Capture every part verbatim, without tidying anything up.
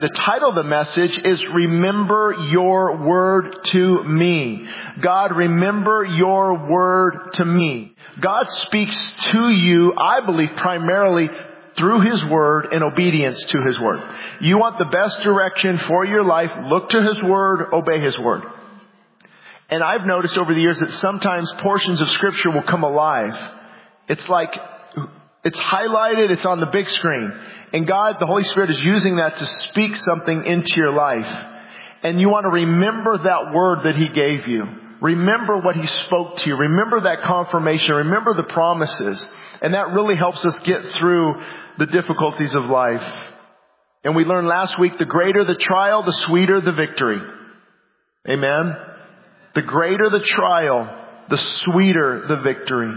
The title of the message is Remember Your Word to Me. God, remember your word to me. God speaks to you, I believe, primarily through His Word in obedience to His Word. You want the best direction for your life, look to His Word, obey His Word. And I've noticed over the years that sometimes portions of Scripture will come alive. It's like, it's highlighted, it's on the big screen. And God, the Holy Spirit is using that to speak something into your life. And you want to remember that word that He gave you. Remember what He spoke to you. Remember that confirmation. Remember the promises. And that really helps us get through the difficulties of life. And we learned last week, the greater the trial, the sweeter the victory. Amen? The greater the trial, the sweeter the victory.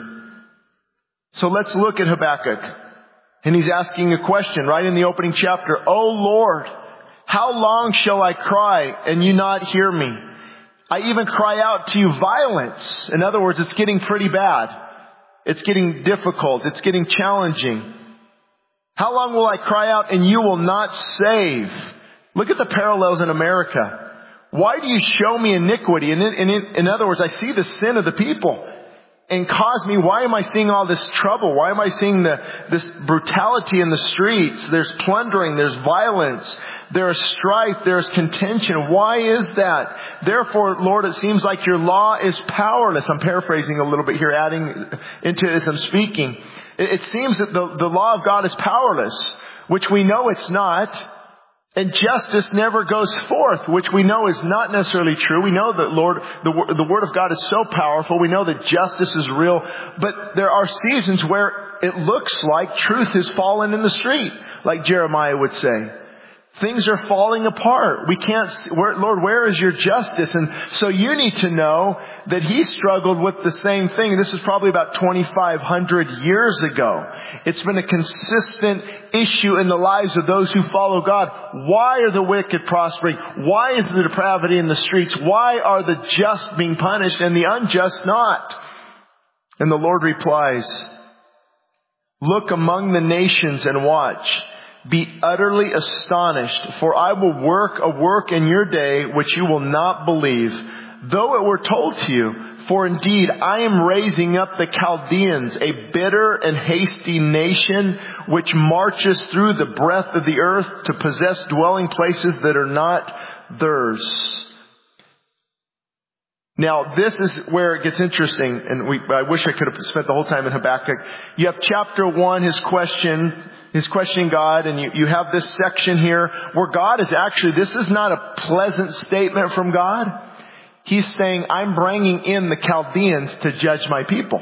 So let's look at Habakkuk. And he's asking a question right in the opening chapter. Oh Lord, how long shall I cry and you not hear me? I even cry out to you violence. In other words, it's getting pretty bad. It's getting difficult. It's getting challenging. How long will I cry out and you will not save? Look at the parallels in America. Why do you show me iniquity? And in, in, in other words, I see the sin of the people. And cause me, why am I seeing all this trouble? Why am I seeing the, this brutality in the streets? There's plundering, there's violence, there's strife, there's contention. Why is that? Therefore, Lord, it seems like your law is powerless. I'm paraphrasing a little bit here, adding into it as I'm speaking. It, it seems that the, the law of God is powerless, which we know it's not. And justice never goes forth, which we know is not necessarily true. We know that, Lord, the, the Word of God is so powerful. We know that justice is real. But there are seasons where it looks like truth has fallen in the street, like Jeremiah would say. Things are falling apart. We can't, where, Lord, where is your justice? And so you need to know that he struggled with the same thing. This is probably about twenty-five hundred years ago. It's been a consistent issue in the lives of those who follow God. Why are the wicked prospering? Why is the depravity in the streets? Why are the just being punished and the unjust not? And the Lord replies, look among the nations and watch. Be utterly astonished, for I will work a work in your day which you will not believe, though it were told to you. For indeed, I am raising up the Chaldeans, a bitter and hasty nation, which marches through the breadth of the earth to possess dwelling places that are not theirs. Now, this is where it gets interesting, and we, I wish I could have spent the whole time in Habakkuk. You have chapter one, his question, his questioning God, and you, you have this section here where God is actually, this is not a pleasant statement from God. He's saying, I'm bringing in the Chaldeans to judge my people.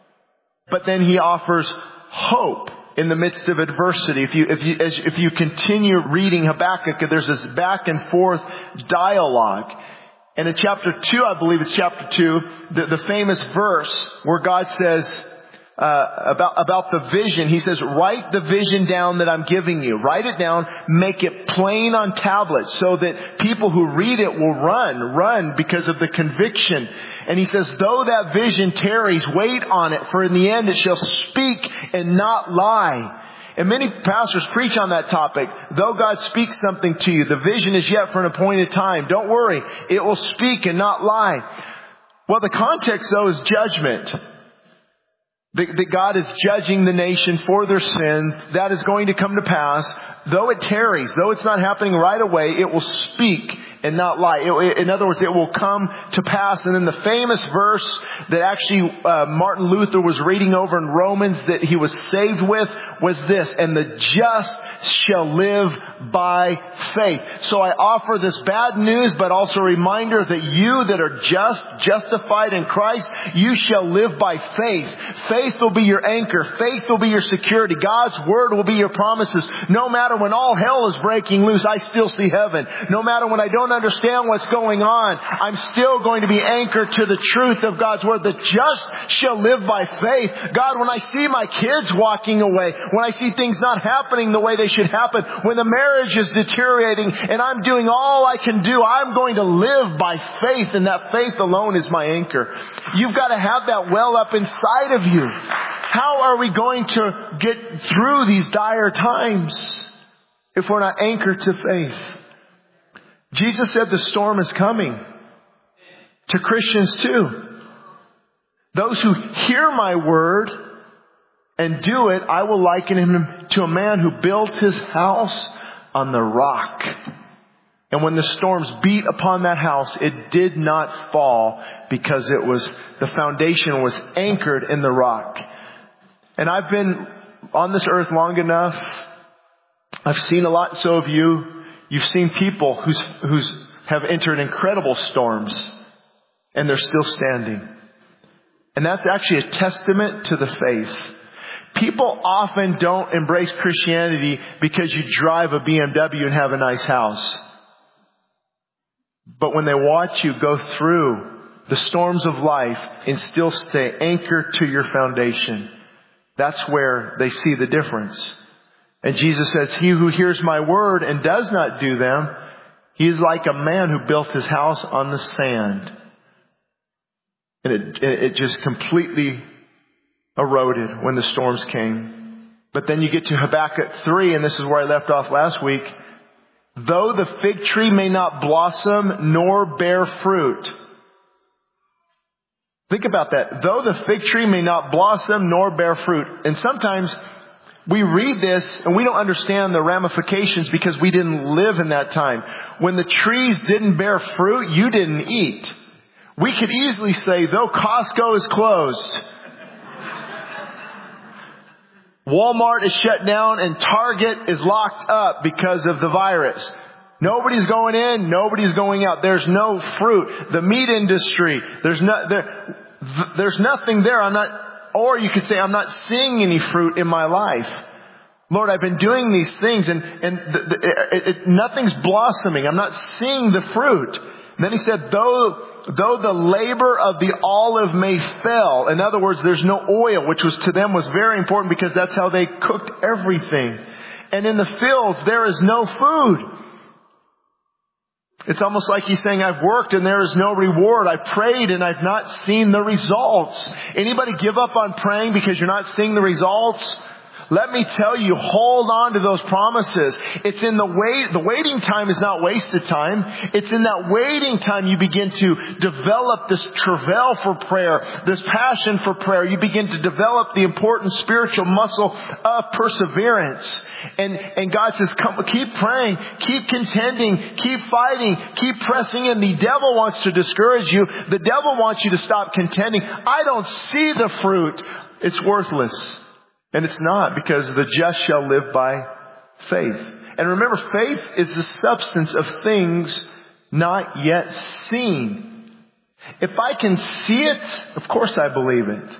But then he offers hope in the midst of adversity. If you, if you, as, if you continue reading Habakkuk, there's this back and forth dialogue. And in chapter two, I believe it's chapter two, the, the famous verse where God says, uh, about, about the vision, He says, write the vision down that I'm giving you. Write it down, make it plain on tablets so that people who read it will run, run because of the conviction. And He says, though that vision tarries, wait on it, for in the end it shall speak and not lie. And many pastors preach on that topic. Though God speaks something to you, the vision is yet for an appointed time. Don't worry. It will speak and not lie. Well, the context, though, is judgment. That, that God is judging the nation for their sin. That is going to come to pass. Though it tarries, though it's not happening right away, it will speak and not lie. It, in other words, it will come to pass. And then the famous verse that actually uh, Martin Luther was reading over in Romans that he was saved with was this, and the just shall live by faith. So I offer this bad news, but also a reminder that you that are just, justified in Christ, you shall live by faith. Faith will be your anchor. Faith will be your security. God's word will be your promises. No matter when all hell is breaking loose, I still see heaven. No matter when I don't understand what's going on, I'm still going to be anchored to the truth of God's word. The just shall live by faith. God, when I see my kids walking away, when I see things not happening the way they should happen, when the marriage is deteriorating and I'm doing all I can do, I'm going to live by faith, and that faith alone is my anchor. You've got to have that well up inside of you. How are we going to get through these dire times? if we're not anchored to faith. Jesus said the storm is coming to Christians too. Those who hear my word and do it, I will liken him to a man who built his house on the rock. And when the storms beat upon that house, it did not fall because it was, the foundation was anchored in the rock. And I've been on this earth long enough. I've seen a lot, so have you. You've seen people who's, who's have entered incredible storms and they're still standing. And that's actually a testament to the faith. People often don't embrace Christianity because you drive a B M W and have a nice house. But when they watch you go through the storms of life and still stay anchored to your foundation, that's where they see the difference. And Jesus says, he who hears my word and does not do them, he is like a man who built his house on the sand. And it, it just completely eroded when the storms came. But then you get to Habakkuk three, and this is where I left off last week. Though the fig tree may not blossom nor bear fruit. Think about that. Though the fig tree may not blossom nor bear fruit. And sometimes we read this and we don't understand the ramifications because we didn't live in that time. When the trees didn't bear fruit, you didn't eat. We could easily say, though Costco is closed, Walmart is shut down and Target is locked up because of the virus. Nobody's going in, nobody's going out. There's no fruit. The meat industry, there's no, there, there's nothing there. I'm not, or you could say, I'm not seeing any fruit in my life. Lord, I've been doing these things and, and the, the, it, it, nothing's blossoming. I'm not seeing the fruit. And then he said, though, though the labor of the olive may fail. In other words, there's no oil, which was to them was very important because that's how they cooked everything. And in the fields, there is no food. It's almost like he's saying, I've worked and there is no reward. I prayed and I've not seen the results. Anybody give up on praying because you're not seeing the results? Let me tell you, hold on to those promises. It's in the wait, the waiting time is not wasted time. It's in that waiting time you begin to develop this travail for prayer, this passion for prayer. You begin to develop the important spiritual muscle of perseverance. And, and God says, come, keep praying, keep contending, keep fighting, keep pressing in. The devil wants to discourage you. The devil wants you to stop contending. I don't see the fruit. It's worthless. And it's not, because the just shall live by faith. And remember, faith is the substance of things not yet seen. If I can see it, of course I believe it.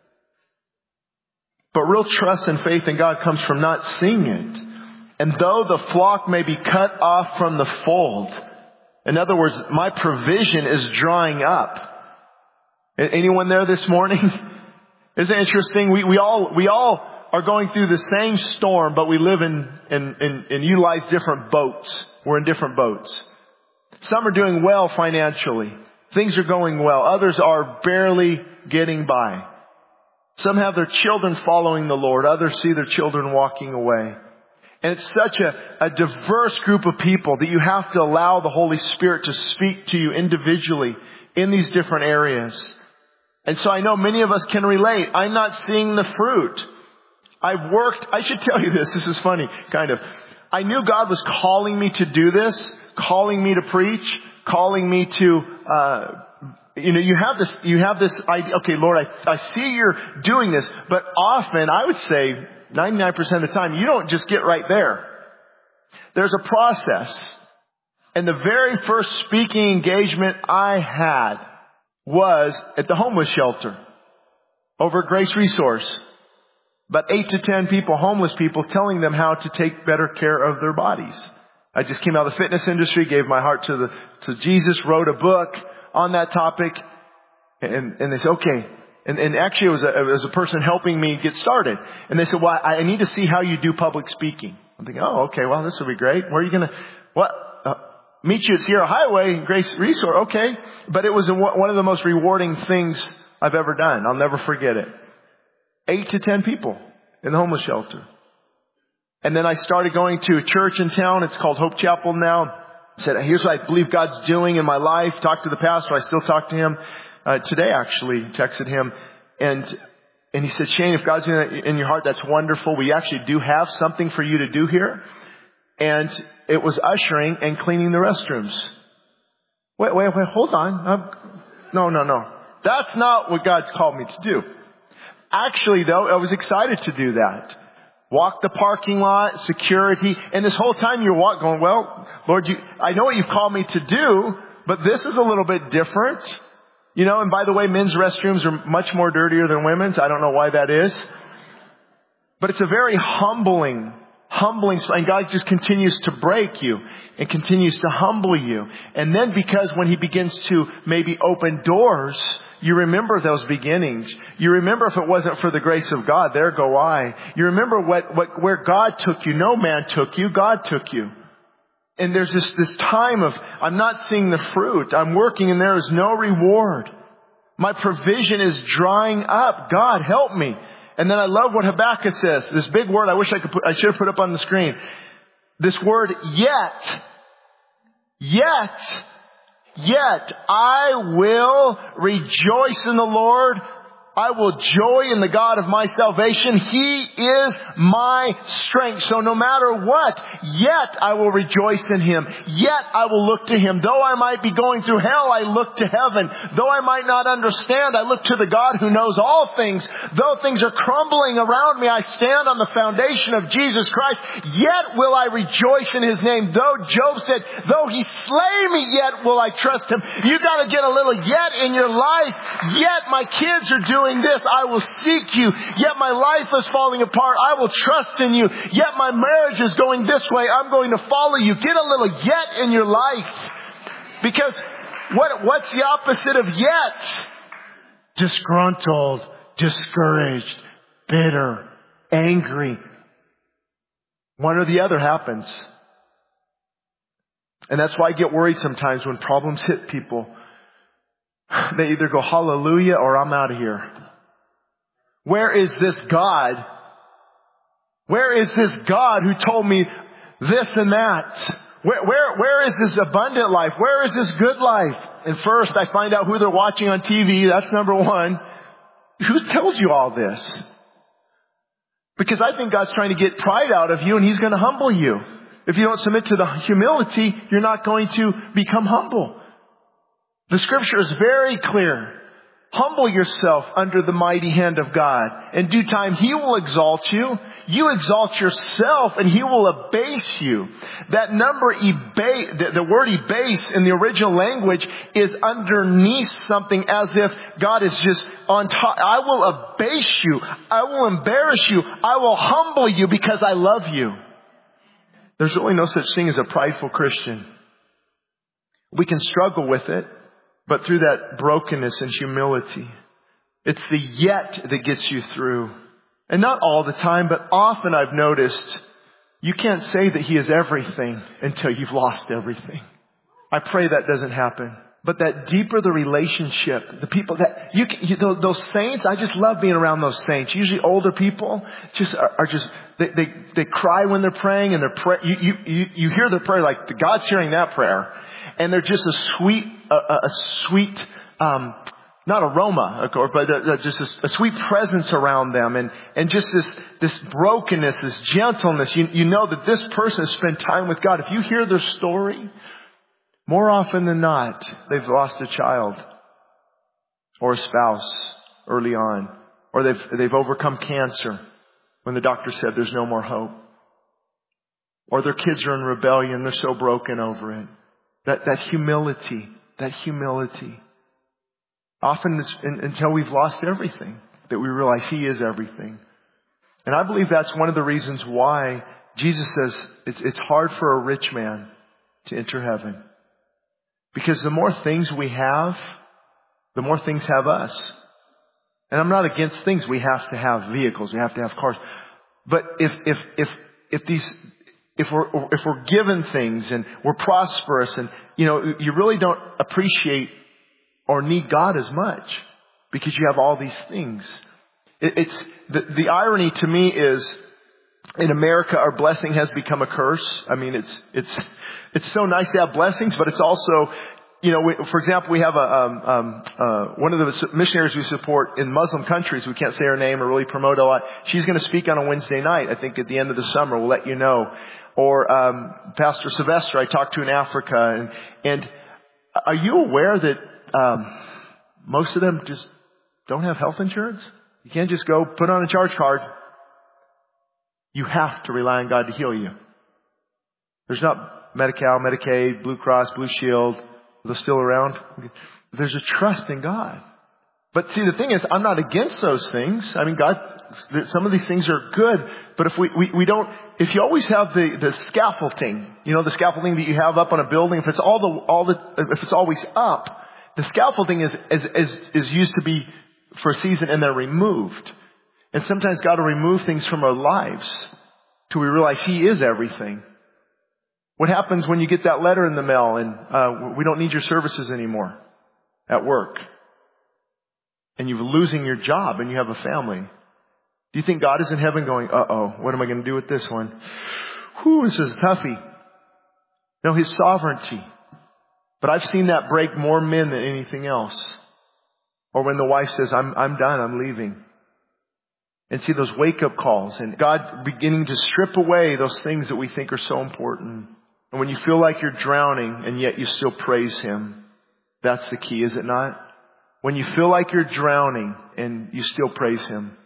But real trust and faith in God comes from not seeing it. And though the flock may be cut off from the fold, in other words, my provision is drying up. Anyone there this morning? Isn't it interesting? We, we all, we all are going through the same storm, but we live in, in, in, and utilize different boats. We're in different boats. Some are doing well financially. Things are going well. Others are barely getting by. Some have their children following the Lord. Others see their children walking away. And it's such a, a diverse group of people that you have to allow the Holy Spirit to speak to you individually in these different areas. And so I know many of us can relate. I'm not seeing the fruit. I've worked, I should tell you this, this is funny, kind of. I knew God was calling me to do this, calling me to preach, calling me to, uh, you know, you have this, you have this idea, okay, Lord, I, I see you're doing this, but often, I would say ninety-nine percent of the time, you don't just get right there. There's a process. And the very first speaking engagement I had was at the homeless shelter over at Grace Resource. About eight to ten people, homeless people, telling them how to take better care of their bodies. I just came out of the fitness industry, gave my heart to the to Jesus, wrote a book on that topic, and, and they said, okay. And, and actually it was, a, it was a person helping me get started. And they said, well, I need to see how you do public speaking. I'm thinking, oh, okay, well, this will be great. Where are you going to, what? Uh, meet you at Sierra Highway, Grace Resource. Okay. But it was one of the most rewarding things I've ever done. I'll never forget it. Eight to ten people in the homeless shelter. And then I started going to a church in town. It's called Hope Chapel now. I said, here's what I believe God's doing in my life. Talked to the pastor. I still talk to him uh, today, actually. Texted him. And and he said, Shane, if God's doing it in your heart, that's wonderful. We actually do have something for you to do here. And it was ushering and cleaning the restrooms. Wait, wait, wait, hold on. I'm, no, no, no. That's not what God's called me to do. Actually, though, I was excited to do that. Walk the parking lot, security, and this whole time you're walking, going, well, Lord, you, I know what you've called me to do, but this is a little bit different. You know, and by the way, men's restrooms are much more dirtier than women's. I don't know why that is. But it's a very humbling, humbling, and God just continues to break you and continues to humble you. And then because when He begins to maybe open doors, you remember those beginnings. You remember if it wasn't for the grace of God, there go I. You remember what, what, where God took you. No man took you. God took you. And there's this, this time of, I'm not seeing the fruit. I'm working and there is no reward. My provision is drying up. God, help me. And then I love what Habakkuk says. This big word I wish I could put, I should have put up on the screen. This word, yet. Yet. Yet I will rejoice in the Lord. I will joy in the God of my salvation. He is my strength. So no matter what, yet I will rejoice in Him. Yet I will look to Him. Though I might be going through hell, I look to heaven. Though I might not understand, I look to the God who knows all things. Though things are crumbling around me, I stand on the foundation of Jesus Christ. Yet will I rejoice in His name. Though Job said, though He slay me, yet will I trust Him. You got to get a little yet in your life. Yet my kids are doing this, I will seek you. Yet my life is falling apart, I will trust in you. Yet my marriage is going this way, I'm going to follow you. Get a little yet in your life. Because what, what's the opposite of yet? Disgruntled, discouraged, bitter, angry. One or the other happens. And that's why I get worried sometimes when problems hit people. They either go hallelujah or I'm out of here. Where is this God? Where is this God who told me this and that? Where, where, where is this abundant life? Where is this good life? And first I find out who they're watching on T V. That's number one. Who tells you all this? Because I think God's trying to get pride out of you and He's going to humble you. If you don't submit to the humility, you're not going to become humble. The scripture is very clear. Humble yourself under the mighty hand of God. In due time, He will exalt you. You exalt yourself and He will abase you. That number, abase, the, the word abase in the original language is underneath something as if God is just on top. I will abase you. I will embarrass you. I will humble you because I love you. There's really no such thing as a prideful Christian. We can struggle with it. But through that brokenness and humility, it's the yet that gets you through. And not all the time, but often I've noticed you can't say that He is everything until you've lost everything. I pray that doesn't happen. But that deeper the relationship, the people that you, you those saints, I just love being around those saints. Usually older people just are, are just they, they they cry when they're praying, and they're pray, you, you you hear their prayer like God's hearing that prayer, and they're just a sweet a, a sweet um, not aroma, of course, but a, a, just a, a sweet presence around them, and and just this this brokenness, this gentleness. You you know that this person has spent time with God. If you hear their story, more often than not, they've lost a child or a spouse early on, or they've they've overcome cancer when the doctor said there's no more hope, or their kids are in rebellion, they're so broken over it. That that humility, that humility. Often it's in, until we've lost everything that we realize He is everything. And I believe that's one of the reasons why Jesus says it's it's hard for a rich man to enter heaven. Because the more things we have, the more things have us. And I'm not against things. We have to have vehicles. We have to have cars. But if, if, if, if these, if we're, if we're given things and we're prosperous and, you know, you really don't appreciate or need God as much because you have all these things. It, it's, the, the irony to me is in America, our blessing has become a curse. I mean, it's, it's, it's so nice to have blessings, but it's also, you know, we, for example, we have a, um, um, uh, one of the missionaries we support in Muslim countries. We can't say her name or really promote a lot. She's going to speak on a Wednesday night, I think at the end of the summer. We'll let you know. Or, um, Pastor Sylvester I talked to in Africa. And, and are you aware that, um, most of them just don't have health insurance? You can't just go put on a charge card. You have to rely on God to heal you. There's not Medi-Cal, Medicaid, Blue Cross, Blue Shield. Are they still around? There's a trust in God. But see, the thing is, I'm not against those things. I mean, God, some of these things are good. But if we, we, we don't, if you always have the, the scaffolding, you know, the scaffolding that you have up on a building, if it's all the, all the, if it's always up, the scaffolding is, is, is, is used to be for a season and they're removed. And sometimes God will remove things from our lives till we realize He is everything. What happens when you get that letter in the mail and uh, we don't need your services anymore at work? And you're losing your job and you have a family. Do you think God is in heaven going, uh-oh, what am I going to do with this one? Whew, this is toughy. No, His sovereignty. But I've seen that break more men than anything else. Or when the wife says, I'm, I'm done, I'm leaving. And see those wake-up calls and God beginning to strip away those things that we think are so important. And when you feel like you're drowning and yet you still praise Him, that's the key, is it not? When you feel like you're drowning and you still praise Him.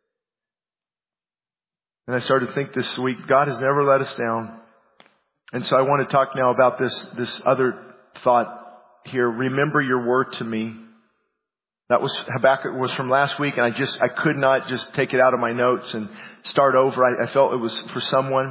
And I started to think this week, God has never let us down. And so I want to talk now about this, this other thought here. Remember your word to me. That was, Habakkuk was from last week, and I just, I could not just take it out of my notes and start over. I, I felt it was for someone.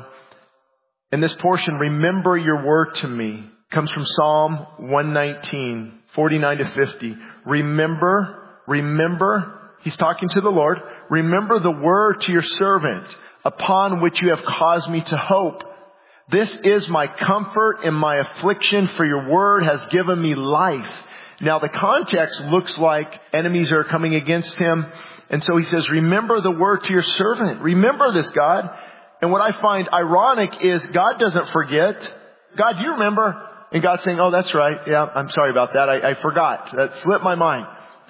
In this portion, remember your word to me, comes from Psalm one nineteen, forty-nine to fifty. Remember, remember, he's talking to the Lord. Remember the word to your servant, upon which you have caused me to hope. This is my comfort in my affliction, for your word has given me life. Now the context looks like enemies are coming against him. And so he says, remember the word to your servant. Remember this, God. And what I find ironic is God doesn't forget. God, do you remember? And God's saying, oh, that's right. Yeah, I'm sorry about that. I, I forgot. That slipped my mind.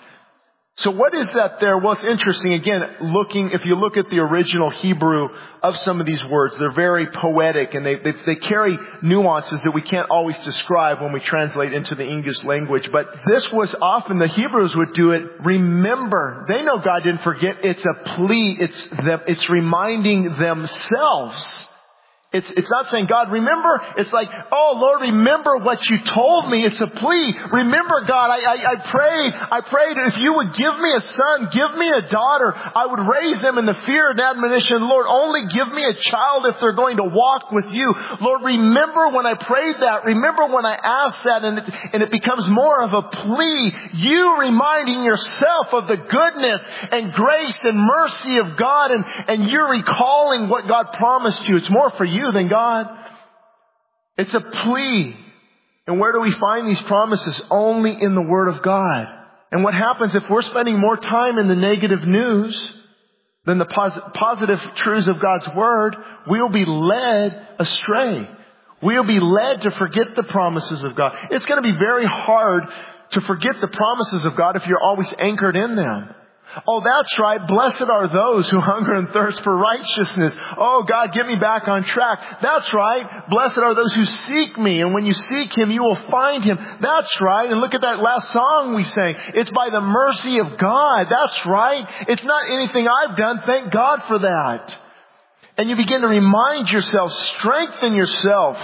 So what is that there? Well, it's interesting. Again, looking, if you look at the original Hebrew of some of these words, they're very poetic and they, they, they carry nuances that we can't always describe when we translate into the English language. But this was often, the Hebrews would do it, remember. They know God didn't forget. It's a plea. It's them, it's reminding themselves. It's, it's not saying, God, remember. It's like, oh, Lord, remember what you told me. It's a plea. Remember, God, I, I, I prayed, I prayed if you would give me a son, give me a daughter, I would raise them in the fear and admonition. Lord, only give me a child if they're going to walk with you. Lord, remember when I prayed that. Remember when I asked that, and it, and it becomes more of a plea. You reminding yourself of the goodness and grace and mercy of God, and, and you're recalling what God promised you. It's more for you than God. It's a plea. And where do we find these promises? Only in the Word of God. And what happens if we're spending more time in the negative news than the pos- positive truths of God's Word? We'll be led astray. We'll be led to forget the promises of God. It's going to be very hard to forget the promises of God if you're always anchored in them. Oh, that's right. Blessed are those who hunger and thirst for righteousness. Oh, God, get me back on track. That's right. Blessed are those who seek me. And when you seek Him, you will find Him. That's right. And look at that last song we sang. It's by the mercy of God. That's right. It's not anything I've done. Thank God for that. And you begin to remind yourself, strengthen yourself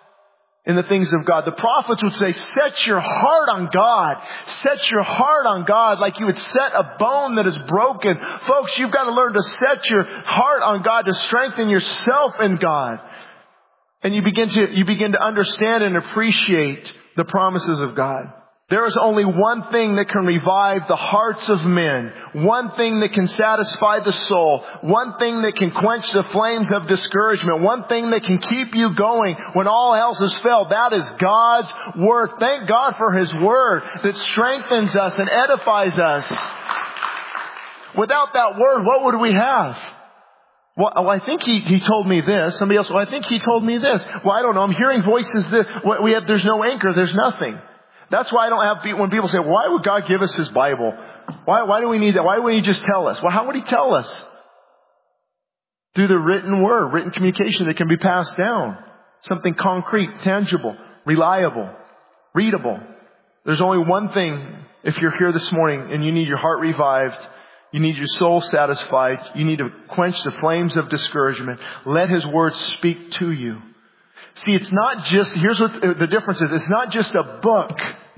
in the things of God. The prophets would say, set your heart on God. Set your heart on God like you would set a bone that is broken. Folks, you've got to learn to set your heart on God, to strengthen yourself in God. And you begin to, you begin to understand and appreciate the promises of God. There is only one thing that can revive the hearts of men. One thing that can satisfy the soul. One thing that can quench the flames of discouragement. One thing that can keep you going when all else has failed. That is God's Word. Thank God for His Word that strengthens us and edifies us. Without that Word, what would we have? Well, oh, I think he, he told me this. Somebody else, well, I think he told me this. Well, I don't know. I'm hearing voices that we have, there's no anchor. There's nothing. That's why I don't have, when people say, why would God give us His Bible? Why, why do we need that? Why wouldn't He just tell us? Well, how would He tell us? Through the written word, written communication that can be passed down. Something concrete, tangible, reliable, readable. There's only one thing, if you're here this morning and you need your heart revived, you need your soul satisfied, you need to quench the flames of discouragement, let His word speak to you. See, it's not just, here's what the difference is, it's not just a book.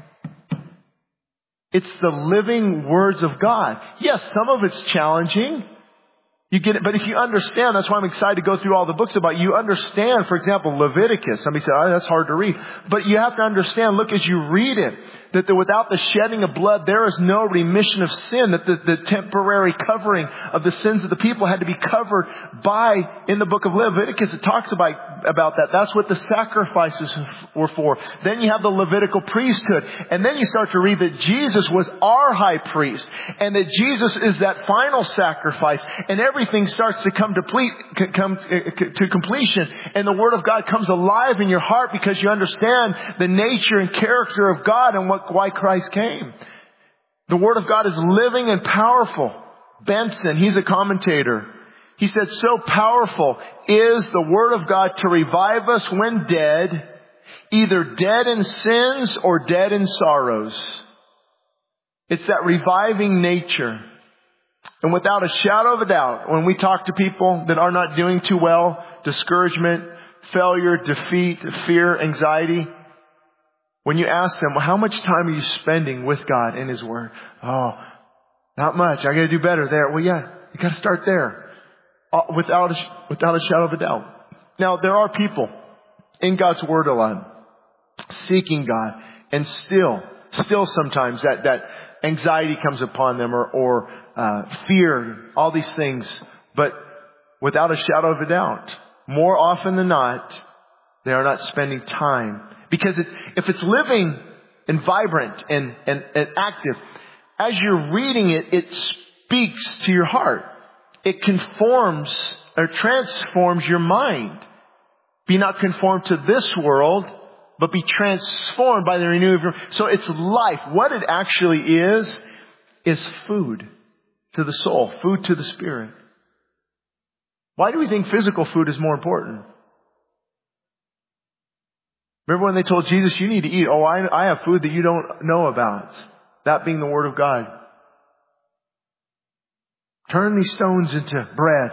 It's the living words of God. Yes, some of it's challenging. You get it, but if you understand, that's why I'm excited to go through all the books about it. You understand, for example, Leviticus. Somebody said, oh, that's hard to read. But you have to understand, look, as you read it, that the, without the shedding of blood, there is no remission of sin, that the, the temporary covering of the sins of the people had to be covered by, in the book of Leviticus, it talks about, about that. That's what the sacrifices were for. Then you have the Levitical priesthood. And then you start to read that Jesus was our high priest, and that Jesus is that final sacrifice, and every Everything starts to come to, ple- come to completion, and the Word of God comes alive in your heart because you understand the nature and character of God and what, why Christ came. The Word of God is living and powerful. Benson, he's a commentator. He said, so powerful is the Word of God to revive us when dead, either dead in sins or dead in sorrows. It's that reviving nature. And without a shadow of a doubt, when we talk to people that are not doing too well, discouragement, failure, defeat, fear, anxiety, when you ask them, well, how much time are you spending with God in His Word? Oh, not much. I got to do better there. Well, yeah, you got to start there. Without a, without a shadow of a doubt. Now, there are people in God's Word a lot, seeking God, and still, still sometimes that, that anxiety comes upon them, or, or uh, fear, all these things. But without a shadow of a doubt, more often than not, they are not spending time. Because it, if it's living and vibrant and, and, and active, as you're reading it, it speaks to your heart. It conforms or transforms your mind. Be not conformed to this world, but be transformed by the renewing of your... So it's life. What it actually is, is food to the soul, food to the spirit. Why do we think physical food is more important? Remember when they told Jesus, you need to eat. Oh, I, I have food that you don't know about. That being the Word of God. Turn these stones into bread.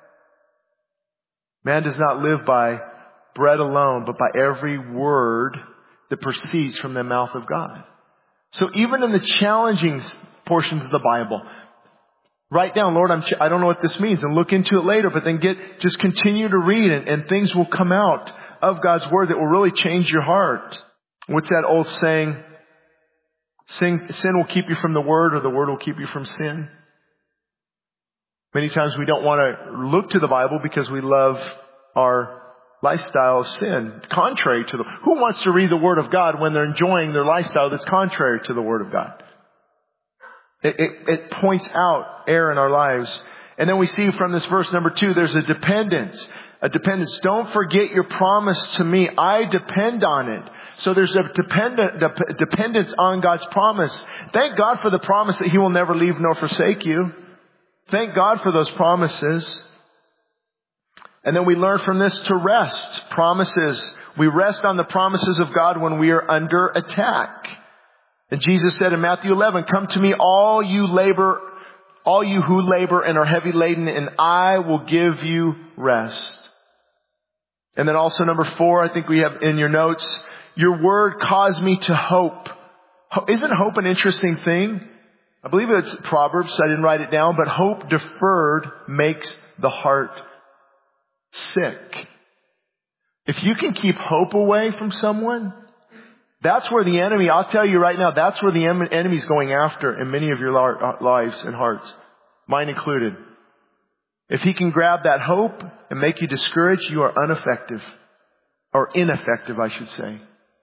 Man does not live by bread alone, but by every word that proceeds from the mouth of God. So even in the challenging portions of the Bible, write down, Lord, I'm ch- I don't know what this means, and look into it later, but then get, just continue to read, and, and things will come out of God's Word that will really change your heart. What's that old saying? Sin, sin will keep you from the Word, or the Word will keep you from sin. Many times we don't want to look to the Bible because we love our lifestyle of sin, contrary to the... Who wants to read the Word of God when they're enjoying their lifestyle that's contrary to the Word of God? It, it, it points out error in our lives. And then we see from this verse number two, there's a dependence. A dependence. Don't forget your promise to me. I depend on it. So there's a dependent, dep- dependence on God's promise. Thank God for the promise that He will never leave nor forsake you. Thank God for those promises. And then we learn from this to rest. Promises. We rest on the promises of God when we are under attack. And Jesus said in Matthew eleven, come to me all you labor, all you who labor and are heavy laden, and I will give you rest. And then also number four, I think we have in your notes, your word caused me to hope. Isn't hope an interesting thing? I believe it's Proverbs, so I didn't write it down, but hope deferred makes the heart sick. If you can keep hope away from someone, that's where the enemy, I'll tell you right now, that's where the enemy's going after in many of your lives and hearts, mine included. If he can grab that hope and make you discouraged, you are ineffective. Or ineffective, I should say.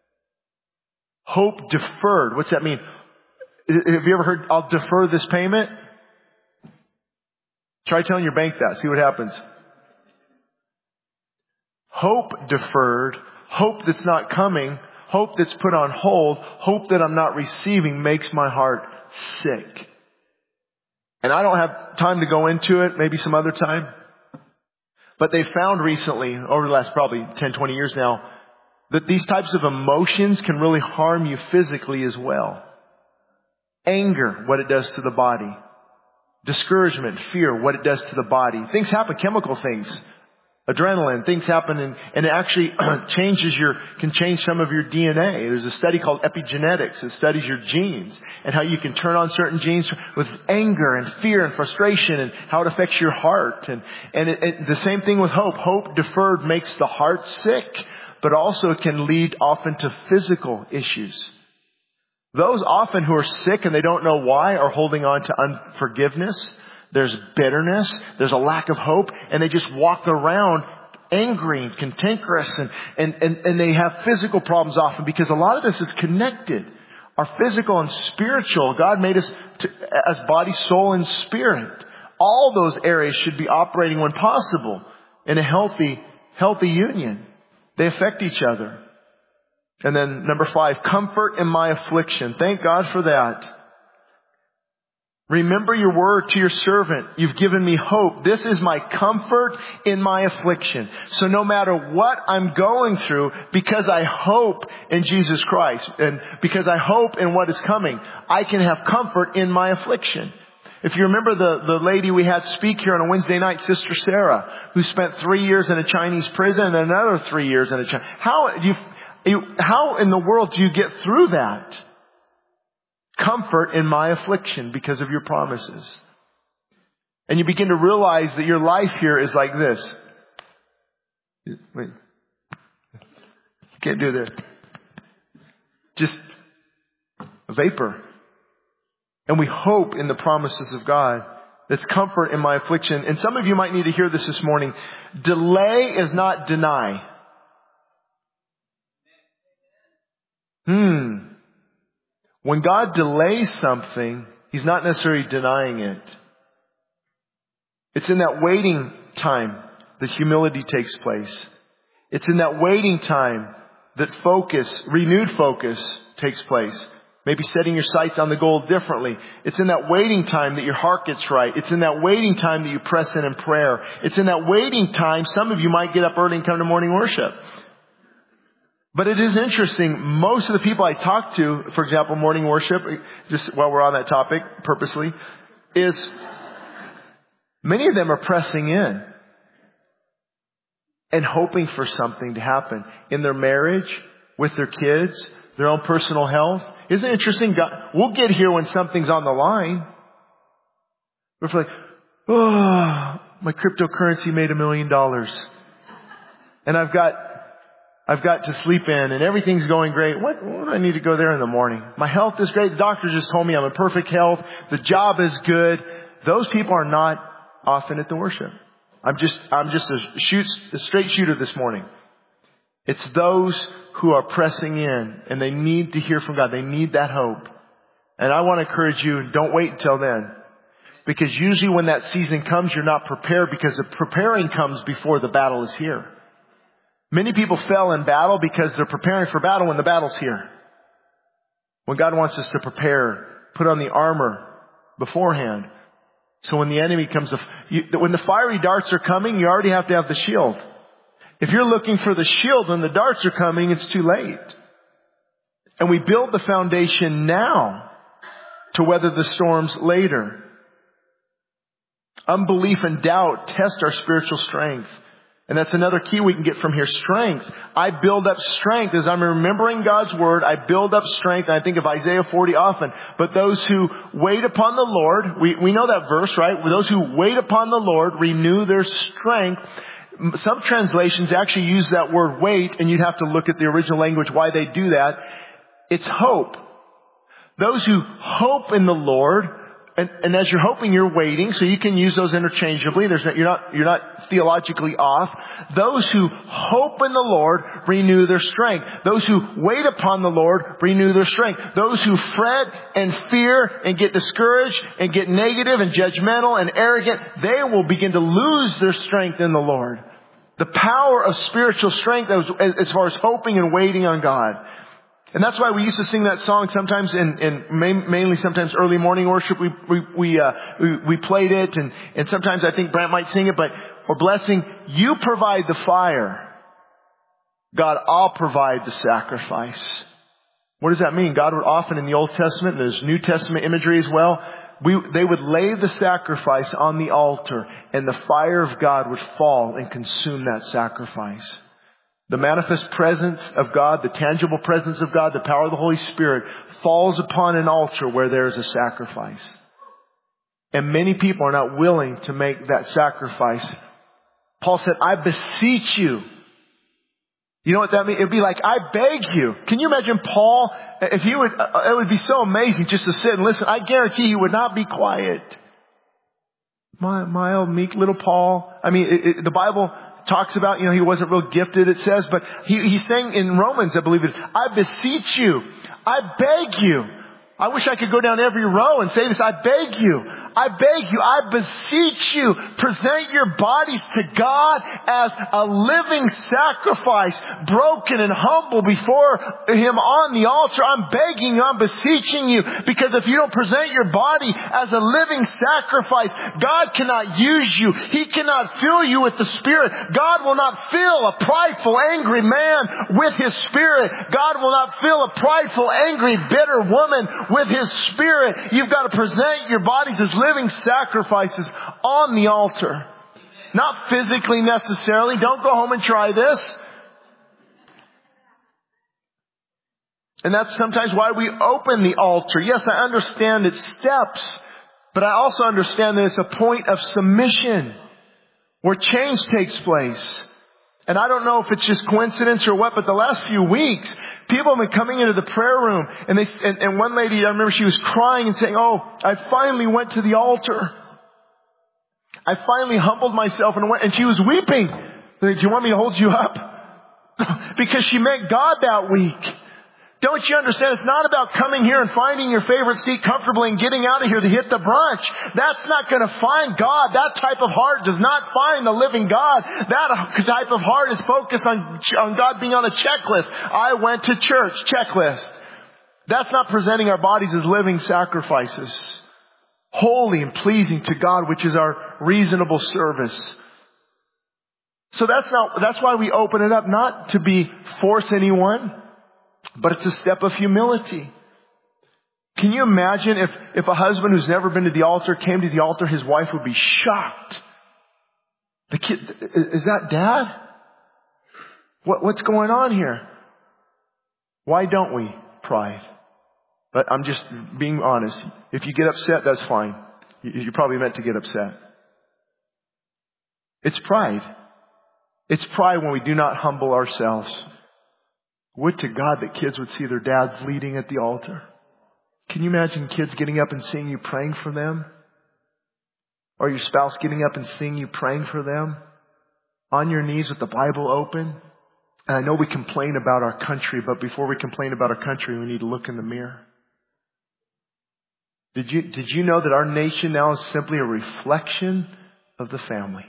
Hope deferred. What's that mean? Have you ever heard, I'll defer this payment? Try telling your bank that. See what happens. Hope deferred, hope that's not coming, hope that's put on hold, hope that I'm not receiving makes my heart sick. And I don't have time to go into it, maybe some other time. But they found recently, over the last probably ten, twenty years now, that these types of emotions can really harm you physically as well. Anger, what it does to the body. Discouragement, fear, what it does to the body. Things happen, chemical things. Adrenaline, things happen and, and it actually changes your, can change some of your D N A. There's a study called epigenetics that studies your genes and how you can turn on certain genes with anger and fear and frustration and how it affects your heart. And, and it, it, the same thing with hope. Hope deferred makes the heart sick, but also can lead often to physical issues. Those often who are sick and they don't know why are holding on to unforgiveness. There's bitterness. There's a lack of hope. And they just walk around angry and cantankerous. And, and, and, and they have physical problems often because a lot of this is connected. Our physical and spiritual. God made us to, as body, soul, and spirit. All those areas should be operating when possible in a healthy, healthy union. They affect each other. And then number five, comfort in my affliction. Thank God for that. Remember your word to your servant. You've given me hope. This is my comfort in my affliction. So no matter what I'm going through, because I hope in Jesus Christ and because I hope in what is coming, I can have comfort in my affliction. If you remember the, the lady we had speak here on a Wednesday night, Sister Sarah, who spent three years in a Chinese prison and another three years in a Chinese. How do you, you, how in the world do you get through that? Comfort in my affliction because of your promises. And you begin to realize that your life here is like this. Wait. Can't do this. Just a vapor. And we hope in the promises of God. That's comfort in my affliction. And some of you might need to hear this this morning. Delay is not deny. Hmm. When God delays something, He's not necessarily denying it. It's in that waiting time that humility takes place. It's in that waiting time that focus, renewed focus takes place. Maybe setting your sights on the goal differently. It's in that waiting time that your heart gets right. It's in that waiting time that you press in in prayer. It's in that waiting time some of you might get up early and come to morning worship. But it is interesting, most of the people I talk to, for example, morning worship, just while we're on that topic, purposely, is many of them are pressing in and hoping for something to happen in their marriage, with their kids, their own personal health. Isn't it interesting? God, we'll get here when something's on the line. We're like, oh, my cryptocurrency made a million dollars. And I've got I've got to sleep in and everything's going great. What, what do I need to go there in the morning? My health is great. The doctor just told me I'm in perfect health. The job is good. Those people are not often at the worship. I'm just, I'm just a, shoot, a straight shooter this morning. It's those who are pressing in and they need to hear from God. They need that hope. And I want to encourage you, don't wait until then. Because usually when that season comes, you're not prepared because the preparing comes before the battle is here. Many people fail in battle because they're preparing for battle when the battle's here. When God wants us to prepare, put on the armor beforehand. So when the enemy comes, when the fiery darts are coming, you already have to have the shield. If you're looking for the shield when the darts are coming, it's too late. And we build the foundation now to weather the storms later. Unbelief and doubt test our spiritual strength. And that's another key we can get from here. Strength. I build up strength as I'm remembering God's word. I build up strength. And I think of Isaiah forty often. But those who wait upon the Lord, we, we know that verse, right? Those who wait upon the Lord renew their strength. Some translations actually use that word wait, and you'd have to look at the original language why they do that. It's hope. Those who hope in the Lord, and, and as you're hoping, you're waiting, so you can use those interchangeably. There's no, you're not, you're not theologically off. Those who hope in the Lord renew their strength. Those who wait upon the Lord renew their strength. Those who fret and fear and get discouraged and get negative and judgmental and arrogant, they will begin to lose their strength in the Lord. The power of spiritual strength as far as hoping and waiting on God. And that's why we used to sing that song sometimes in, in mainly sometimes early morning worship. We, we, we, uh, we, we played it and, and sometimes I think Brant might sing it, but we're blessing. You provide the fire. God, I'll provide the sacrifice. What does that mean? God would often in the Old Testament, and there's New Testament imagery as well, we, they would lay the sacrifice on the altar and the fire of God would fall and consume that sacrifice. The manifest presence of God, the tangible presence of God, the power of the Holy Spirit falls upon an altar where there is a sacrifice. And many people are not willing to make that sacrifice. Paul said, I beseech you. You know what that means? It'd be like, I beg you. Can you imagine Paul? If he would, it would be so amazing just to sit and listen. I guarantee he would not be quiet. My, mild, meek little Paul. I mean, it, it, the Bible talks about, you know, he wasn't real gifted, it says, but he, he's saying in Romans, I believe it, I beseech you. I beg you. I wish I could go down every row and say this. I beg you. I beg you. I beseech you. Present your bodies to God as a living sacrifice, broken and humble before Him on the altar. I'm begging you. I'm beseeching you. Because if you don't present your body as a living sacrifice, God cannot use you. He cannot fill you with the Spirit. God will not fill a prideful, angry man with His Spirit. God will not fill a prideful, angry, bitter woman with His Spirit. You've got to present your bodies as living sacrifices on the altar. Not physically necessarily. Don't go home and try this. And that's sometimes why we open the altar. Yes, I understand its steps, but I also understand that it's a point of submission where change takes place. And I don't know if it's just coincidence or what, but the last few weeks, people have been coming into the prayer room and they, and, and one lady, I remember she was crying and saying, oh, I finally went to the altar. I finally humbled myself and went, and she was weeping. Do you want me to hold you up? Because she met God that week. Don't you understand? It's not about coming here and finding your favorite seat comfortably and getting out of here to hit the brunch. That's not going to find God. That type of heart does not find the living God. That type of heart is focused on, on God being on a checklist. I went to church, checklist. That's not presenting our bodies as living sacrifices, holy and pleasing to God, which is our reasonable service. So that's not, that's why we open it up, not to be force anyone, but it's a step of humility. Can you imagine if, if a husband who's never been to the altar came to the altar, his wife would be shocked. The kid, is that dad? What, what's going on here? Why don't we? Pride. But I'm just being honest. If you get upset, that's fine. You're probably meant to get upset. It's pride. It's pride when we do not humble ourselves. Would to God that kids would see their dads leading at the altar. Can you imagine kids getting up and seeing you praying for them? Or your spouse getting up and seeing you praying for them? On your knees with the Bible open? And I know we complain about our country, but before we complain about our country, we need to look in the mirror. Did you, did you know that our nation now is simply a reflection of the family?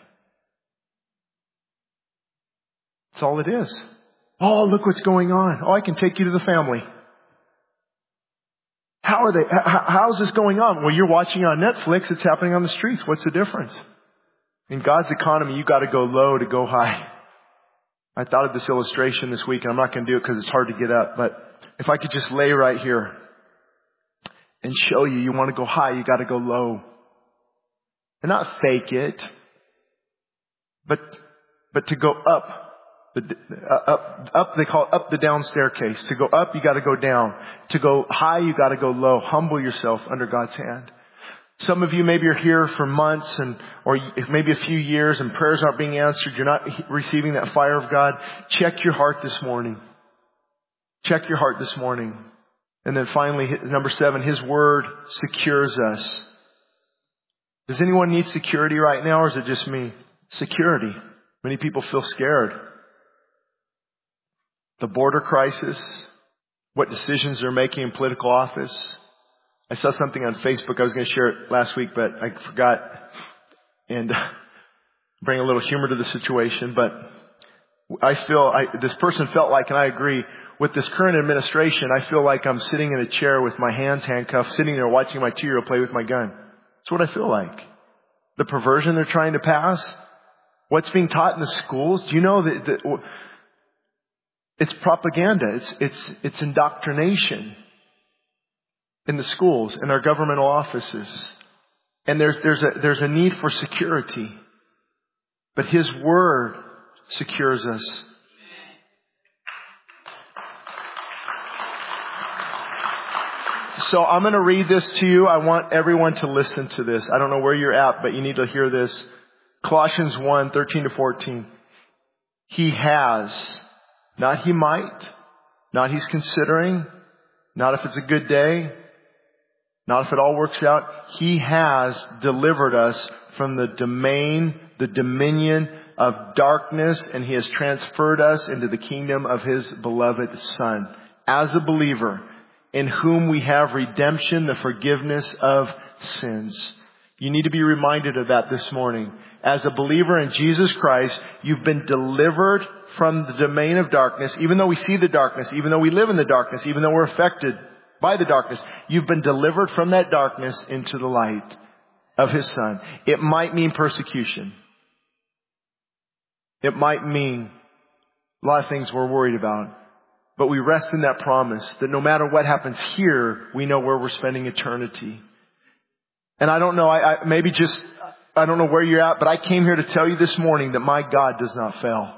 That's all it is. Oh, look what's going on. Oh, I can take you to the family. How are they? How's this going on? Well, you're watching on Netflix. It's happening on the streets. What's the difference? In God's economy, you got to go low to go high. I thought of this illustration this week, and I'm not going to do it because it's hard to get up. But if I could just lay right here and show you, you want to go high, you got to go low. And not fake it, but but to go up. The, uh, up, up, they call it up the down staircase. To go up, you got to go down. To go high, you got to go low. Humble yourself under God's hand. Some of you maybe are here for months and, or maybe a few years and prayers aren't being answered. You're not receiving that fire of God. Check your heart this morning. Check your heart this morning. And then finally, number seven, His Word secures us. Does anyone need security right now, or is it just me? Security. Many people feel scared. The border crisis, what decisions they're making in political office. I saw something on Facebook. I was going to share it last week, but I forgot. And bring a little humor to the situation, but I feel, I, this person felt like, and I agree, with this current administration, I feel like I'm sitting in a chair with my hands handcuffed, sitting there watching my two-year-old play with my gun. That's what I feel like. The perversion they're trying to pass, what's being taught in the schools, do you know that, that it's propaganda, it's, it's, it's indoctrination in the schools, in our governmental offices. And there's, there's a, there's a need for security. But His Word secures us. So I'm going to read this to you. I want everyone to listen to this. I don't know where you're at, but you need to hear this. Colossians one, thirteen to fourteen. He has, not he might, not he's considering, not if it's a good day, not if it all works out. He has delivered us from the domain, the dominion of darkness, and He has transferred us into the kingdom of His beloved Son. As a believer, in whom we have redemption, the forgiveness of sins. You need to be reminded of that this morning. As a believer in Jesus Christ, you've been delivered from the domain of darkness. Even though we see the darkness, even though we live in the darkness, even though we're affected by the darkness, you've been delivered from that darkness into the light of His Son. It might mean persecution. It might mean a lot of things we're worried about. But we rest in that promise that no matter what happens here, we know where we're spending eternity. And I don't know, I, I maybe just, I don't know where you're at, but I came here to tell you this morning that my God does not fail.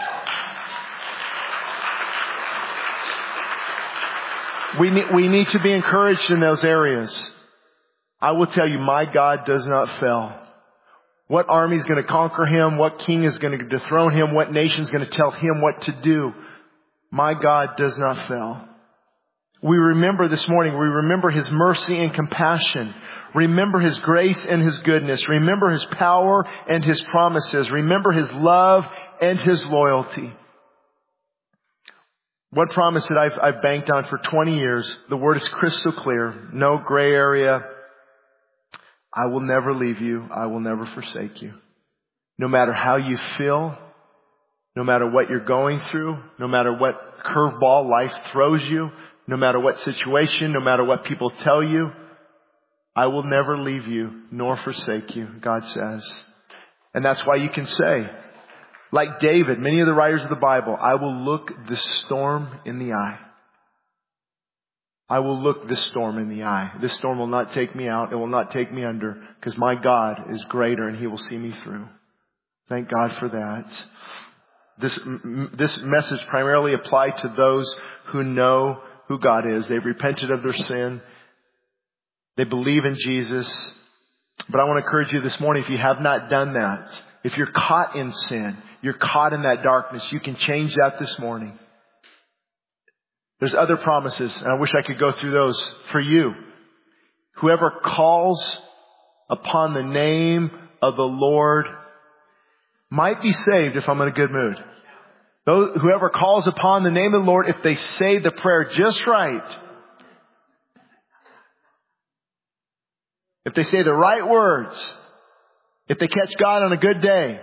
We need, we need to be encouraged in those areas. I will tell you, my God does not fail. What army is going to conquer Him? What king is going to dethrone Him? What nation is going to tell Him what to do? My God does not fail. We remember this morning, we remember His mercy and compassion. Remember His grace and His goodness. Remember His power and His promises. Remember His love and His loyalty. One promise that I've, I've banked on for twenty years, the Word is crystal clear. No gray area. I will never leave you. I will never forsake you. No matter how you feel, no matter what you're going through, no matter what curveball life throws you, no matter what situation, no matter what people tell you, I will never leave you nor forsake you, God says. And that's why you can say, like David, many of the writers of the Bible, I will look the storm in the eye. I will look this storm in the eye. This storm will not take me out. It will not take me under, because my God is greater and He will see me through. Thank God for that. This, this message primarily applied to those who know who God is. They've repented of their sin. They believe in Jesus. But I want to encourage you this morning, if you have not done that, if you're caught in sin, you're caught in that darkness, you can change that this morning. There's other promises, and I wish I could go through those for you. Whoever calls upon the name of the Lord might be saved if I'm in a good mood. Those, whoever calls upon the name of the Lord, if they say the prayer just right, if they say the right words, if they catch God on a good day.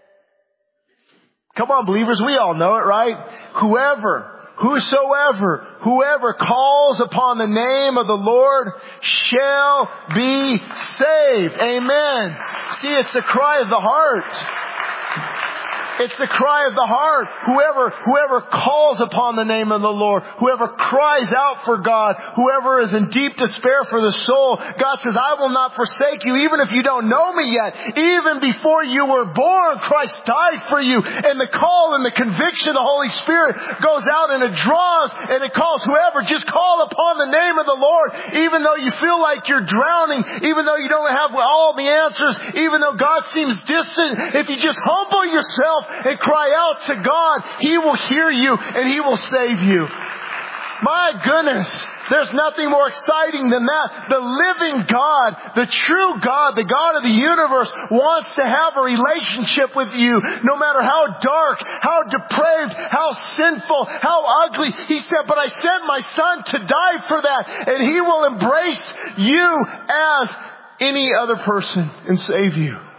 Come on, believers, we all know it, right? Whoever, whosoever, whoever calls upon the name of the Lord shall be saved. Amen. See, it's the cry of the heart. It's the cry of the heart. Whoever, whoever calls upon the name of the Lord, whoever cries out for God, whoever is in deep despair for the soul, God says, I will not forsake you, even if you don't know me yet. Even before you were born, Christ died for you. And the call and the conviction of the Holy Spirit goes out and it draws and it calls whoever. Just call upon the name of the Lord, even though you feel like you're drowning, even though you don't have all the answers, even though God seems distant. If you just humble yourself and cry out to God, He will hear you and He will save you. My goodness, there's nothing more exciting than that. The living God, the true God, the God of the universe wants to have a relationship with you no matter how dark, how depraved, how sinful, how ugly. He said, but I sent my Son to die for that, and He will embrace you as any other person and save you.